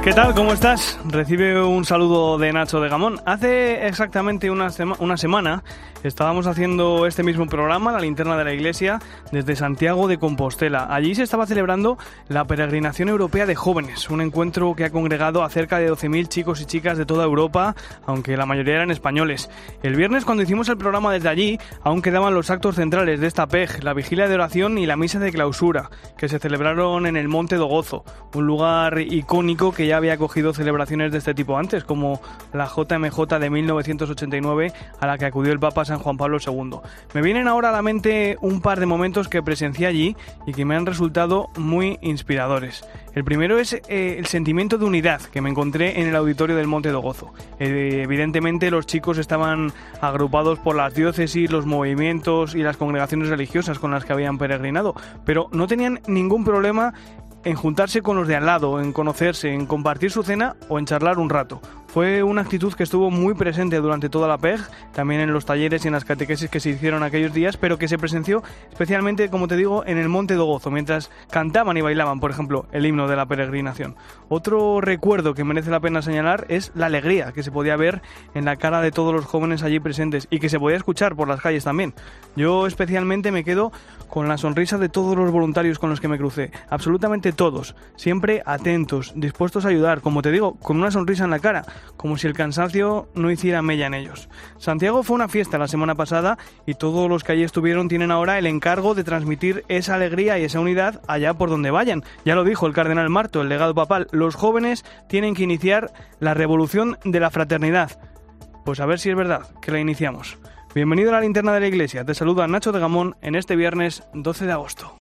¿Qué tal? ¿Cómo estás? Recibe un saludo de Nacho de Gamón. Hace exactamente una semana estábamos haciendo este mismo programa, La Linterna de la Iglesia, desde Santiago de Compostela. Allí se estaba celebrando la Peregrinación Europea de Jóvenes, un encuentro que ha congregado a cerca de 12.000 chicos y chicas de toda Europa, aunque la mayoría eran españoles. El viernes, cuando hicimos el programa desde allí, aún quedaban los actos centrales de esta PEG, la vigilia de oración y la misa de clausura, que se celebraron en el Monte do Gozo, un lugar icónico que ya había acogido celebraciones de este tipo antes, como la JMJ de 1989, a la que acudió el Papa San Juan Pablo II. Me vienen ahora a la mente un par de momentos que presencié allí y que me han resultado muy inspiradores. El primero es el sentimiento de unidad que me encontré en el auditorio del Monte do Gozo. Evidentemente los chicos estaban agrupados por las diócesis, los movimientos y las congregaciones religiosas con las que habían peregrinado, pero no tenían ningún problema en juntarse con los de al lado, en conocerse, en compartir su cena o en charlar un rato. Fue una actitud que estuvo muy presente durante toda la PEG, también en los talleres y en las catequesis que se hicieron aquellos días, pero que se presenció especialmente, como te digo, en el Monte do Gozo, mientras cantaban y bailaban, por ejemplo, el himno de la peregrinación. Otro recuerdo que merece la pena señalar es la alegría que se podía ver en la cara de todos los jóvenes allí presentes y que se podía escuchar por las calles también. Yo especialmente me quedo con la sonrisa de todos los voluntarios con los que me crucé, absolutamente todos, siempre atentos, dispuestos a ayudar, como te digo, con una sonrisa en la cara, como si el cansancio no hiciera mella en ellos. Santiago fue una fiesta la semana pasada y todos los que allí estuvieron tienen ahora el encargo de transmitir esa alegría y esa unidad allá por donde vayan. Ya lo dijo el cardenal Marto, el legado papal, los jóvenes tienen que iniciar la revolución de la fraternidad. Pues a ver si es verdad que la iniciamos. Bienvenido a La Linterna de la Iglesia, te saluda Nacho de Gamón en este viernes 12 de agosto.